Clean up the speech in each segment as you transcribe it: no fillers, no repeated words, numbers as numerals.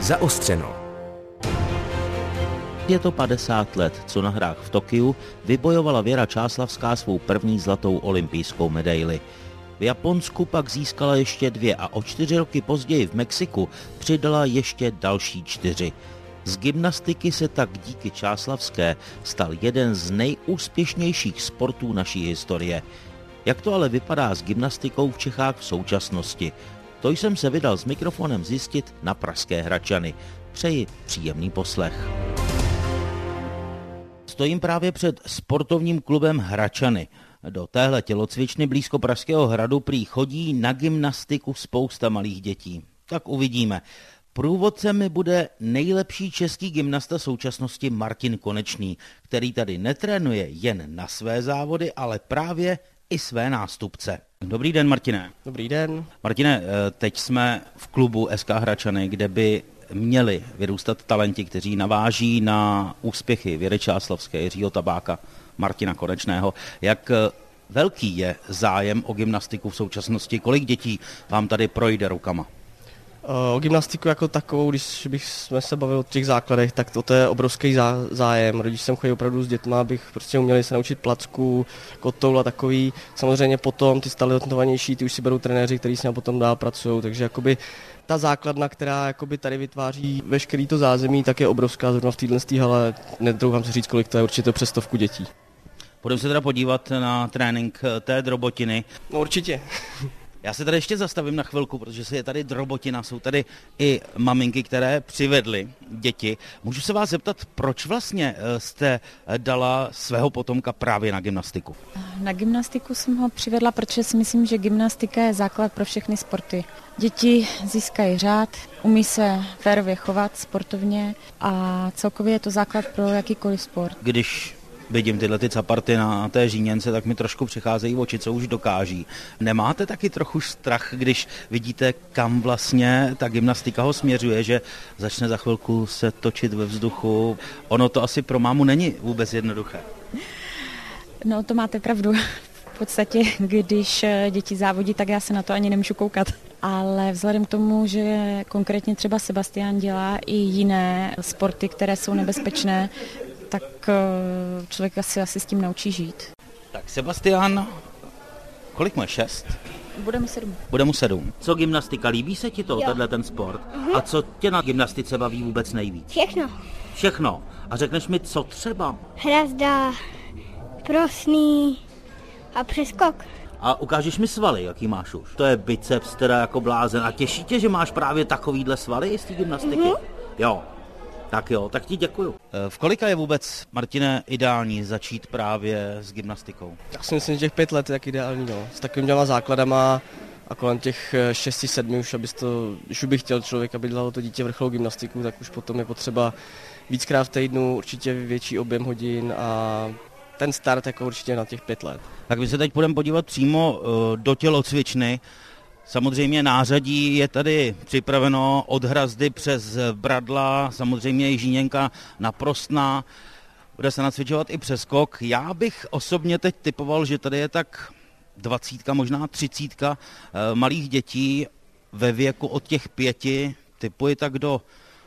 Zaostřeno. Je to 50 let, co na hrách v Tokiu vybojovala Věra Čáslavská svou první zlatou olympijskou medaili. V Japonsku pak získala ještě 2 a o 4 roky později v Mexiku přidala ještě další 4. Z gymnastiky se tak díky Čáslavské stal jeden z nejúspěšnějších sportů naší historie. Jak to ale vypadá s gymnastikou v Čechách v současnosti? To jsem se vydal s mikrofonem zjistit na pražské Hradčany. Přeji příjemný poslech. Stojím právě před sportovním klubem Hradčany. Do téhle tělocvičny blízko Pražského hradu prý chodí na gymnastiku spousta malých dětí. Tak uvidíme. Průvodcem mi bude nejlepší český gymnasta současnosti Martin Konečný, který tady netrénuje jen na své závody, ale právě i své nástupce. Dobrý den, Martine. Dobrý den. Martine, teď jsme v klubu SK Hradčany, kde by měli vyrůstat talenti, kteří naváží na úspěchy Věry Čáslavské, Jiřího Tabáka, Martina Konečného. Jak velký je zájem o gymnastiku v současnosti? Kolik dětí vám tady projde rukama? O gymnastiku jako takovou, když jsme se bavili o těch základech, tak to je obrovský zájem. Rodič jsem chodil opravdu s dětma, abych prostě uměli se naučit placku, kotoul a takový. Samozřejmě potom ty talentovanější, ty už si berou trenéři, kteří s ním potom dál pracují, takže jakoby ta základna, která jakoby tady vytváří veškerý to zázemí, tak je obrovská zrovna v této hale. Netroufám si říct, kolik to je, určitě přes 100 dětí. Budeme se teda podívat na trénink té drobotiny. No určitě. Já se tady ještě zastavím na chvilku, protože je tady drobotina, jsou tady i maminky, které přivedly děti. Můžu se vás zeptat, proč vlastně jste dala svého potomka právě na gymnastiku? Na gymnastiku jsem ho přivedla, protože si myslím, že gymnastika je základ pro všechny sporty. Děti získají řád, umí se férově chovat sportovně a celkově je to základ pro jakýkoliv sport. Když vidím tyhle ty caparty na té žíněnce, tak mi trošku přicházejí oči, co už dokáží. Nemáte taky trochu strach, když vidíte, kam vlastně ta gymnastika ho směřuje, že začne za chvilku se točit ve vzduchu? Ono to asi pro mámu není vůbec jednoduché. No to máte pravdu. V podstatě, když děti závodí, tak já se na to ani nemůžu koukat. Ale vzhledem k tomu, že konkrétně třeba Sebastián dělá i jiné sporty, které jsou nebezpečné, tak člověk asi s tím naučí žít. Tak Sebastián, kolik má? 6? Bude mu 7. Co gymnastika? Líbí se ti to, tenhle ten sport? A co tě na gymnastice baví vůbec nejvíc? Všechno. A řekneš mi, co třeba? Hrazda, prosný a přeskok. A ukážeš mi svaly, jaký máš už? To je biceps, teda jako blázen. A těší tě, že máš právě takovýhle svaly z té gymnastiky? Jo. Tak ti děkuju. V kolika je vůbec, Martine, ideální začít právě s gymnastikou? Já si myslím, že těch 5 let je tak ideální, no. S takovými základama a kolem těch 6-7 už, když by chtěl člověk, aby dělalo to dítě vrcholovou gymnastiku, tak už potom je potřeba víckrát v týdnu, určitě větší objem hodin a ten start jako určitě na těch 5 let. Tak my se teď půjdeme podívat přímo do tělocvičny. Samozřejmě nářadí je tady připraveno od hrazdy přes bradla, samozřejmě i žíněnka naprostná, bude se nacvičovat i přeskok. Já bych osobně teď typoval, že tady je tak 20, možná 30 malých dětí ve věku od těch 5, typuji tak do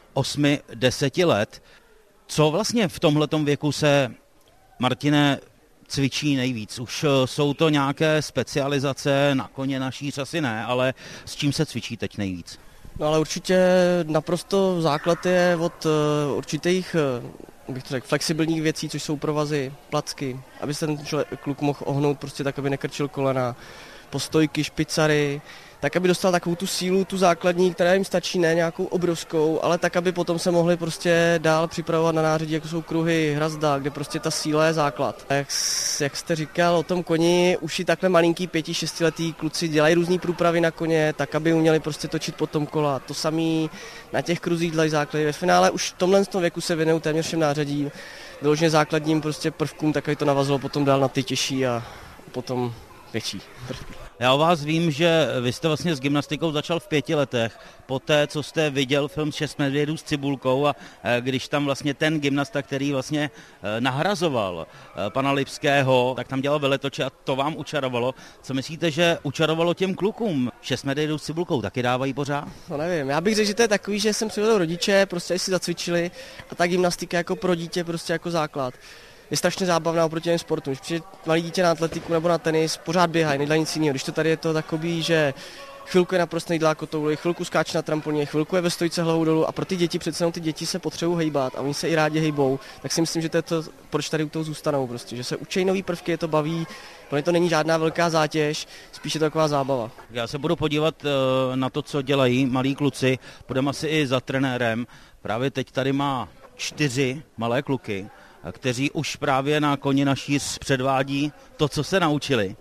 8-10 let. Co vlastně v tomhletom věku se, Martine, cvičí nejvíc? Už jsou to nějaké specializace, na koně, na šíř asi ne, ale s čím se cvičí teď nejvíc? No ale určitě naprosto základ je od určitých, bych to řekl, flexibilních věcí, což jsou provazy, placky, aby se ten kluk mohl ohnout prostě tak, aby nekrčil kolena, postojky, špicary, tak, aby dostal takovou tu sílu, tu základní, která jim stačí, ne nějakou obrovskou, ale tak, aby potom se mohli prostě dál připravovat na nářadí, jako jsou kruhy, hrazda, kde prostě ta síla je základ. A jak jste říkal o tom koni, už i takhle malinký 5-6letý kluci dělají různý průpravy na koně, tak, aby uměli prostě točit potom kola. To samý na těch kruzích dělají základy. Ve finále už v tomhle věku se věnují téměř všem nářadím, vyloženě základním prostě prvkům, tak aby to navazilo potom dál na ty těžší a potom větší prvky. Já o vás vím, že vy jste vlastně s gymnastikou začal v 5 letech, poté, co jste viděl film 6 medvědů s cibulkou a když tam vlastně ten gymnasta, který vlastně nahrazoval pana Lipského, tak tam dělal veletoče a to vám učarovalo. Co myslíte, že učarovalo těm klukům? 6 medvědů s cibulkou taky dávají pořád? No nevím, já bych řekl, že to je takový, že jsem přivedl rodiče, prostě si zacvičili a ta gymnastika jako pro dítě prostě jako základ. Je strašně zábavná oproti těm sportům. Když přijde malý dítě na atletiku nebo na tenis, pořád běhají, nedělají nic jiného. Když to tady je to takový, že chvilku je naprosto nejdlá kotouli, chvilku skáče na trampolíně, chvilku je ve stojce hlavou dolů a pro ty děti přece jenom ty děti se potřebují hejbat a oni se i rádi hejbou, tak si myslím, že to je to, proč tady u toho zůstanou prostě, že se učí nový prvky, je to baví, protože to není žádná velká zátěž, spíš je to taková zábava. Já se budu podívat na to, co dělají malí kluci, půjdeme asi i za trenérem. Právě teď tady má 4 malé kluky, kteří už právě na koni na šíř předvádí to, co se naučili.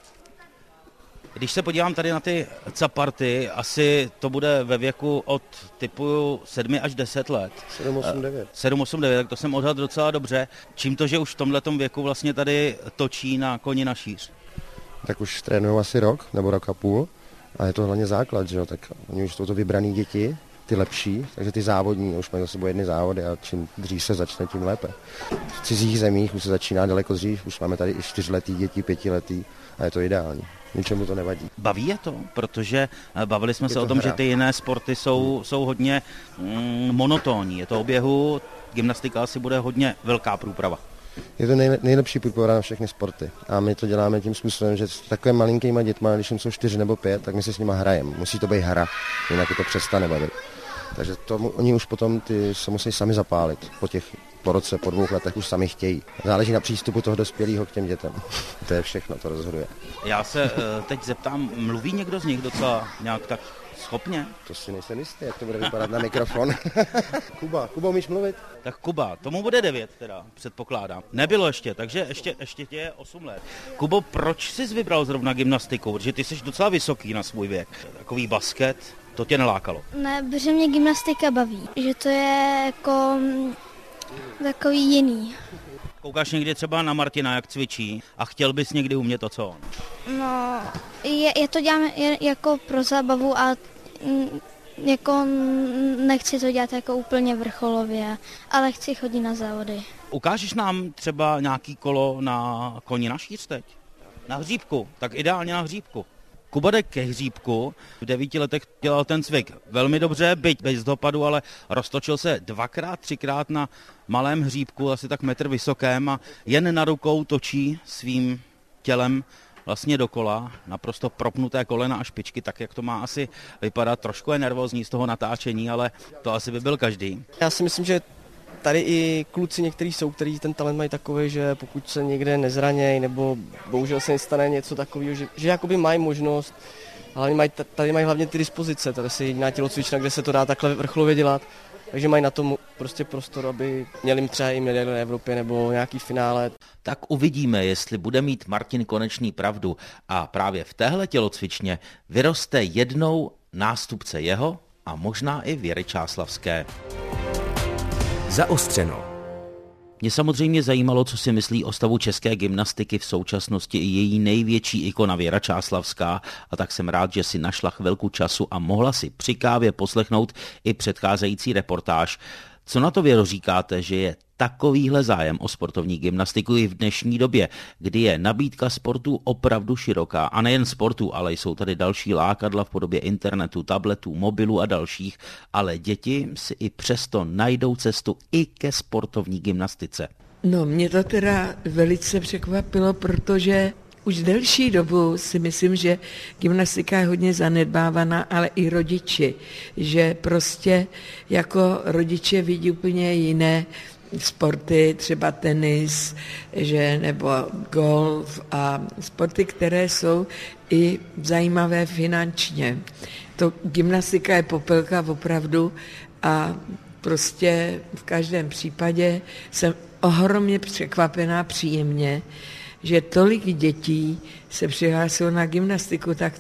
Když se podívám tady na ty caparty, asi to bude ve věku od typu 7 až 10 let. 7, 8, 9, tak to jsem odhadl docela dobře. Čím to, že už v tomhletom věku vlastně tady točí na koni na šíř? Tak už trénují asi rok nebo rok a půl a je to hlavně základ, že jo, tak oni už jsou to vybraný děti, ty lepší, takže ty závodní, už mají za sebou jedny závody a čím dřív se začne, tím lépe. V cizích zemích už se začíná daleko dřív, už máme tady i 4letý děti, 5letý a je to ideální. Ničemu to nevadí. Baví je to, protože bavili jsme se o tom, že ty jiné sporty jsou hodně monotónní. Je to o běhu, gymnastika asi bude hodně velká průprava. Je to nejlepší průprava na všechny sporty a my to děláme tím způsobem, že s takovým malinkýma dětma, když jim jsou 4 nebo 5, tak my se s nima hrajeme. Musí to být hra, jinak je to přestane bavit. Takže oni už potom se musí sami zapálit. Po roce, po 2 letech už sami chtějí. Záleží na přístupu toho dospělého k těm dětem. To je všechno, to rozhoduje. Já se teď zeptám, mluví někdo z nich docela nějak tak schopně? To si nejsem jistý, jak to bude vypadat na mikrofon. Kuba, umíš mluvit? Tak Kuba, tomu bude 9 teda, předpokládám. Nebylo ještě, takže ještě tě je 8 let. Kubo, proč jsi vybral zrovna gymnastiku? Protože ty jsi docela vysoký na svůj věk. Takový basket, to tě nelákalo? Ne, protože mě gymnastika baví, že to je jako takový jiný. Koukáš někdy třeba na Martina, jak cvičí a chtěl bys někdy umět to, co on? No, je to dělám jako pro zábavu a jako nechci to dělat jako úplně vrcholově, ale chci chodit na závody. Ukážeš nám třeba nějaký kolo na koni na šíř teď? Na hříbku, tak ideálně na hříbku. Kuba jde ke hříbku, v 9 letech dělal ten cvik velmi dobře, byť bez dopadu, ale roztočil se 2x, 3x na malém hříbku, asi tak metr vysokém a jen na rukou točí svým tělem vlastně dokola, naprosto propnuté kolena a špičky, tak jak to má asi vypadat. Trošku je nervózní z toho natáčení, ale to asi by byl každý. Já si myslím, že tady i kluci někteří jsou, kteří ten talent mají takový, že pokud se někde nezranějí nebo bohužel se nestane něco takového, že jakoby mají možnost, ale tady mají hlavně ty dispozice, tady je jediná tělocvična, kde se to dá takhle vrcholově dělat, takže mají na tom prostě prostor, aby měli třeba i medaili na Evropě nebo nějaký finále. Tak uvidíme, jestli bude mít Martin Konečný pravdu a právě v téhle tělocvičně vyroste jednou nástupce jeho a možná i Věry Čáslavské. Zaostřeno. Mě samozřejmě zajímalo, co si myslí o stavu české gymnastiky v současnosti i její největší ikona Věra Čáslavská, a tak jsem rád, že si našla chvilku času a mohla si při kávě poslechnout i předcházející reportáž. Co na to, Věro, říkáte, že je takovýhle zájem o sportovní gymnastiku i v dnešní době, kdy je nabídka sportu opravdu široká, a nejen sportu, ale jsou tady další lákadla v podobě internetu, tabletů, mobilů a dalších, ale děti si i přesto najdou cestu i ke sportovní gymnastice. No, mě to teda velice překvapilo, protože už delší dobu si myslím, že gymnastika je hodně zanedbávaná, ale i rodiči, že prostě jako rodiče vidí úplně jiné sporty, třeba tenis, že, nebo golf a sporty, které jsou i zajímavé finančně. To gymnastika je popelka opravdu a prostě v každém případě jsem ohromně překvapená příjemně, že tolik dětí se přihlásil na gymnastiku, tak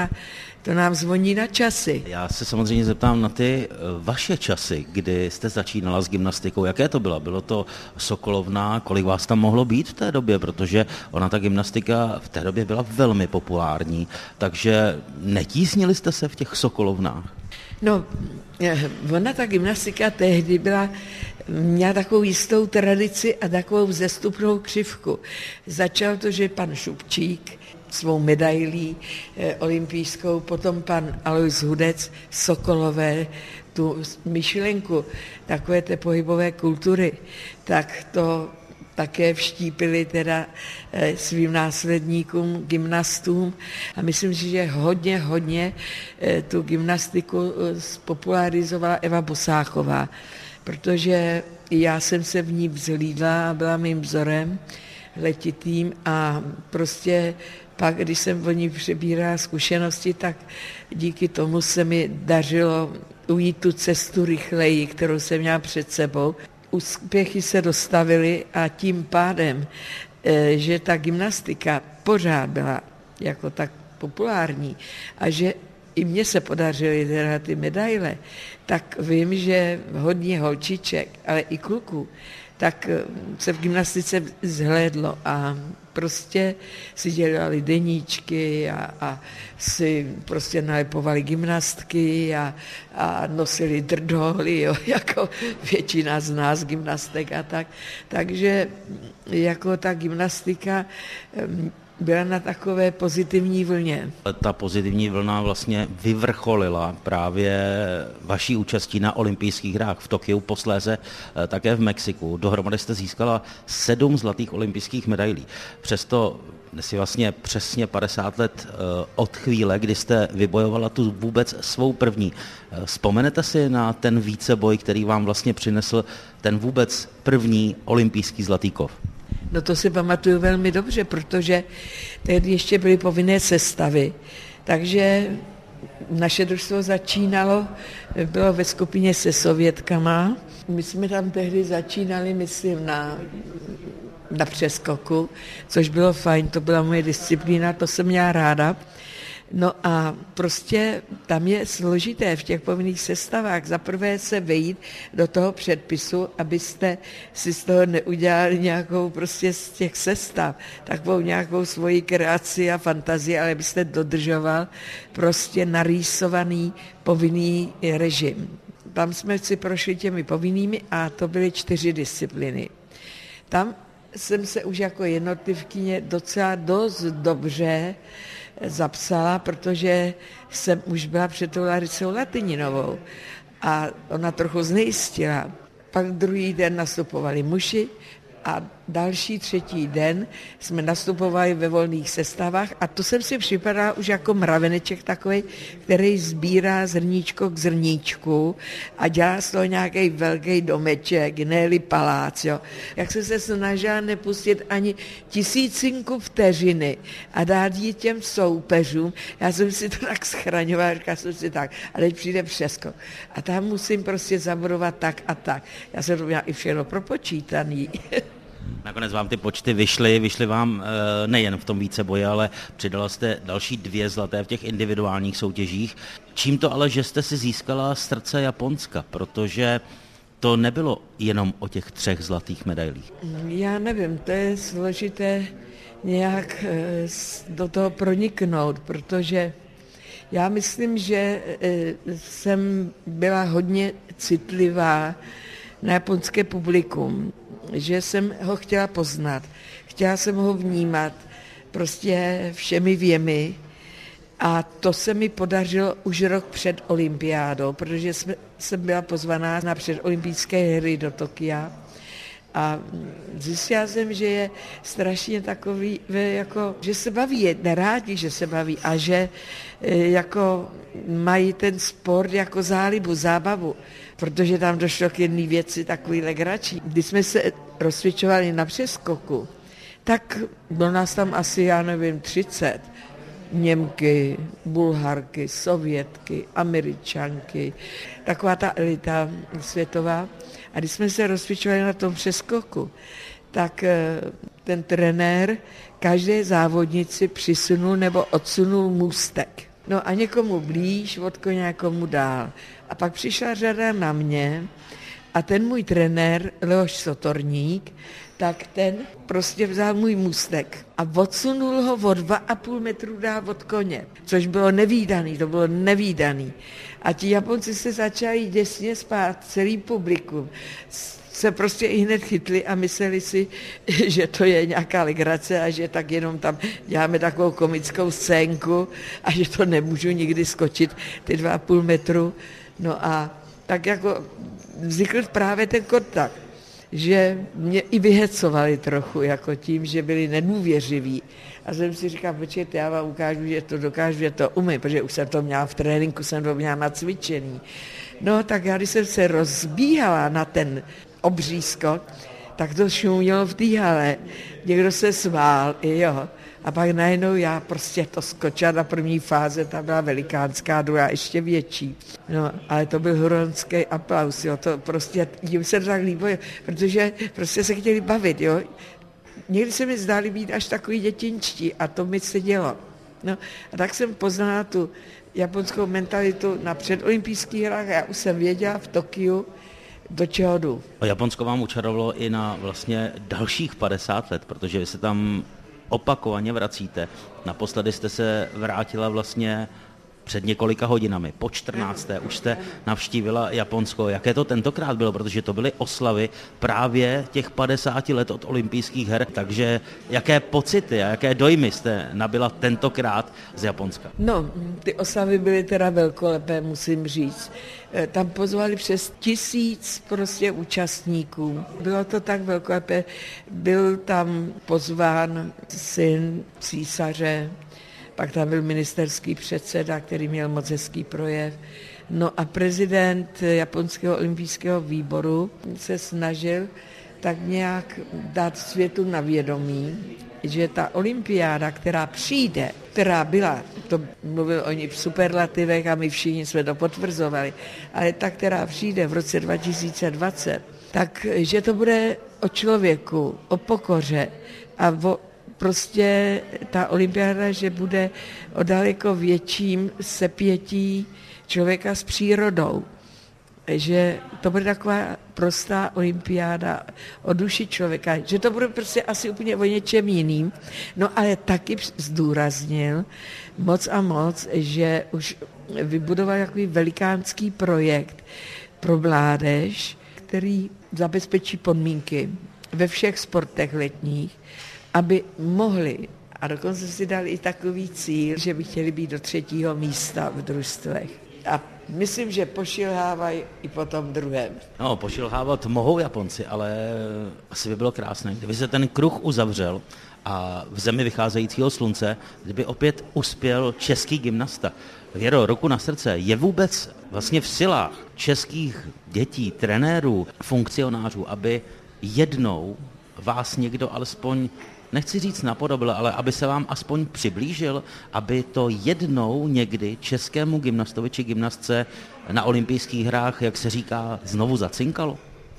to nám zvoní na časy. Já se samozřejmě zeptám na ty vaše časy, kdy jste začínala s gymnastikou. Jaké to bylo? Bylo to Sokolovna? Kolik vás tam mohlo být v té době? Protože ona ta gymnastika v té době byla velmi populární. Takže netísnili jste se v těch Sokolovnách? No, ona ta gymnastika tehdy měla takovou jistou tradici a takovou vzestupnou křivku. Začal to, že pan Šupčík svou medailí olympijskou, potom pan Alois Hudec, Sokolové, tu myšlenku takové té pohybové kultury, tak to také vštípili teda svým následníkům, gymnastům a myslím si, že hodně tu gymnastiku spopularizovala Eva Bosáková, protože já jsem se v ní vzhlídla a byla mým vzorem letitým a prostě pak, když jsem o ní přebírala zkušenosti, tak díky tomu se mi dařilo ujít tu cestu rychleji, kterou jsem měla před sebou. Úspěchy se dostavily a tím pádem, že ta gymnastika pořád byla jako tak populární a že i mně se podařily teda ty medaile, tak vím, že hodně holčiček, ale i kluků, tak se v gymnastice zhlédlo a prostě si dělali deníčky a si prostě nalepovali gymnastky a nosili drdoly, jo, jako většina z nás gymnastek a tak. Takže jako ta gymnastika byla na takové pozitivní vlně. Ta pozitivní vlna vlastně vyvrcholila právě vaší účastí na olympijských hrách v Tokiu, posléze také v Mexiku. Dohromady jste získala 7 zlatých olympijských medailí. Přesto si vlastně přesně 50 let od chvíle, kdy jste vybojovala tu vůbec svou první. Vzpomenete si na ten víceboj, který vám vlastně přinesl ten vůbec první olympijský zlatý kov? No to si pamatuju velmi dobře, protože tehdy ještě byly povinné sestavy, takže naše družstvo začínalo, bylo ve skupině se Sovětkama. My jsme tam tehdy začínali, myslím, na přeskoku, což bylo fajn, to byla moje disciplína, to jsem měla ráda. No a prostě tam je složité v těch povinných sestavách zaprvé se vejít do toho předpisu, abyste si z toho neudělali nějakou prostě z těch sestav, takovou nějakou svoji kreaci a fantazii, ale abyste dodržoval prostě narýsovaný povinný režim. Tam jsme si prošli těmi povinnými a to byly 4 disciplíny. Tam jsem se už jako jednotlivkyně docela dost dobře zapsala, protože jsem už byla před tou Laricou Latininovou a ona trochu znejistila. Pak druhý den nastupovali muži a další 3. den jsme nastupovali ve volných sestavách a to jsem si připadala už jako mraveneček takový, který sbírá zrníčko k zrníčku a dělá z toho nějaký velký domeček, ne-li palác. Jo. Jak jsem se snažila nepustit ani 1000 vteřiny a dát ji těm soupeřům, já jsem si to tak schraňovala, říkala jsem si tak, a teď přijde přeskok. A tam musím prostě zabudovat tak a tak. Já jsem to měla i všechno propočítaný. Nakonec vám ty počty vyšly vám nejen v tom víceboji, ale přidala jste další 2 zlaté v těch individuálních soutěžích. Čím to ale, že jste si získala srdce Japonska, protože to nebylo jenom o těch 3 zlatých medailích. Já nevím, to je složité nějak do toho proniknout, protože já myslím, že jsem byla hodně citlivá na japonské publikum, že jsem ho chtěla poznat, chtěla jsem ho vnímat prostě všemi věmi a to se mi podařilo už rok před olympiádou, protože jsem byla pozvaná na předolympijské hry do Tokia a zjistila jsem, že je strašně takový, jako, že se baví, nerádi, že se baví a že jako mají ten sport jako zálibu, zábavu, protože tam došlo k jedné věci takový legrační. Když jsme se rozcvičovali na přeskoku, tak bylo nás tam asi, já nevím, 30. Němky, Bulharky, Sovětky, Američanky, taková ta elita světová. A když jsme se rozcvičovali na tom přeskoku, tak ten trenér každé závodnici přisunul nebo odsunul můstek. No a někomu blíž, od koně někomu dál. A pak přišla řada na mě a ten můj trenér, Leoš Sotorník, tak ten prostě vzal můj můstek a odsunul ho o 2,5 metru dál od koně, což bylo nevídaný, to bylo nevídaný. A ti Japonci se začali děsně spát, celý publikum se prostě i hned chytli a mysleli si, že to je nějaká legrace a že tak jenom tam děláme takovou komickou scénku a že to nemůžu nikdy skočit ty 2,5 metru. No a tak jako vznikl právě ten kontakt, že mě i vyhecovali trochu, jako tím, že byli nedůvěřiví. A jsem si říkal, počkejte, já vám ukážu, že to dokážu, že to umím, protože už jsem to měla v tréninku, jsem to měla nacvičený. No tak já, když jsem se rozbíhala na ten obří skok, tak to šumělo v té hale. Někdo se smál, jo. A pak najednou já prostě to skočila na první fáze, ta byla velikánská, druhá ještě větší. No, ale to byl huronský aplaus, jo. To prostě, jim se to tak líbilo, protože prostě se chtěli bavit, jo. Někdy se mi zdáli být až takový dětinčtí a to mi se dělo. No, a tak jsem poznala tu japonskou mentalitu na předolympijských hrách a já už jsem věděla v Tokiu, do čeho jdu. A Japonsko vám učarovalo i na vlastně dalších 50 let, protože vy se tam opakovaně vracíte. Naposledy jste se vrátila vlastně před několika hodinami, po 14. už jste navštívila Japonsko. Jaké to tentokrát bylo, protože to byly oslavy právě těch 50 let od olympijských her, takže jaké pocity a jaké dojmy jste nabyla tentokrát z Japonska? No, ty oslavy byly teda velkolepé, musím říct. Tam pozvali přes 1000 prostě účastníků. Bylo to tak velkolepé, byl tam pozván syn císaře, pak tam byl ministerský předseda, který měl moc hezký projev. No a prezident Japonského olympijského výboru se snažil tak nějak dát světu na vědomí, že ta olympiáda, která přijde, která byla, to mluvil oni v superlativech a my všichni jsme to potvrzovali, ale ta, která přijde v roce 2020, tak že to bude o člověku, o pokoře a o prostě ta olympiáda, že bude o daleko větším sepětí člověka s přírodou. Že to bude taková prostá olympiáda o duši člověka, že to bude prostě asi úplně o něčem jiným. No ale taky zdůraznil moc a moc, že už vybudoval takový velikánský projekt pro mládež, který zabezpečí podmínky ve všech sportech letních, aby mohli, a dokonce si dali i takový cíl, že by chtěli být do 3. místa v družstvech. A myslím, že pošilhávají i po tom druhém. No, pošilhávat mohou Japonci, ale asi by bylo krásné, kdyby se ten kruh uzavřel a v zemi vycházejícího slunce, kdyby opět uspěl český gymnasta. Věro, ruku na srdce, je vůbec vlastně v silách českých dětí, trenérů, funkcionářů, aby jednou vás někdo alespoň, nechci říct napodobil, ale aby se vám aspoň přiblížil, aby to jednou někdy českému gymnastovi či gymnastce na olympijských hrách, jak se říká, znovu zacinkalo?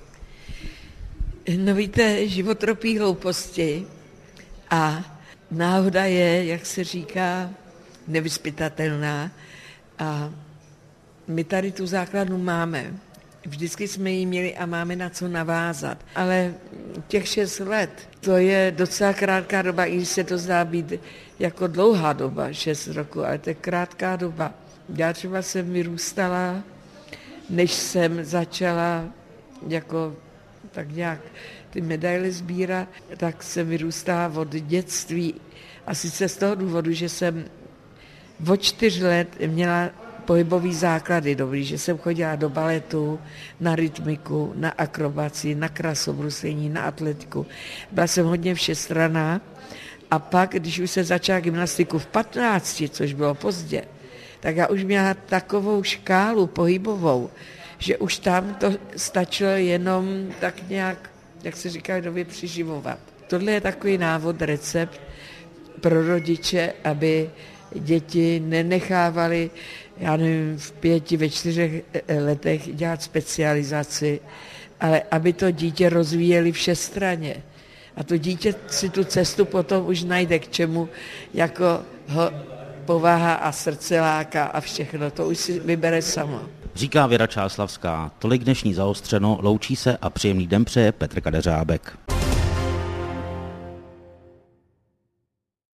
No víte, život tropí hlouposti a náhoda je, jak se říká, nevyzpytatelná a my tady tu základnu máme. Vždycky jsme ji měli a máme na co navázat. Ale těch 6 let, to je docela krátká doba, i když se to zdá být jako dlouhá doba, 6 roku, ale to je krátká doba. Já třeba jsem vyrůstala, než jsem začala jako tak nějak ty medaile sbírat, tak jsem vyrůstala od dětství. A sice z toho důvodu, že jsem od 4 let měla pohybový základy dobrý, že jsem chodila do baletu, na rytmiku, na akrobaci, na krasobruslení, na atletiku. Byla jsem hodně všestranná a pak, když už jsem začala gymnastiku v 15, což bylo pozdě, tak já už měla takovou škálu pohybovou, že už tam to stačilo jenom tak nějak, jak se říká, době přiživovat. Tohle je takový návod, recept pro rodiče, aby děti nenechávali, já nevím, v 5, ve 4 letech dělat specializaci, ale aby to dítě rozvíjeli všestranně. A to dítě si tu cestu potom už najde k čemu, jako ho povaha a srdce láká a všechno, to už si vybere samo. Říká Věra Čáslavská. Tolik dnešní Zaostřeno, loučí se a příjemný den přeje Petr Kadeřábek.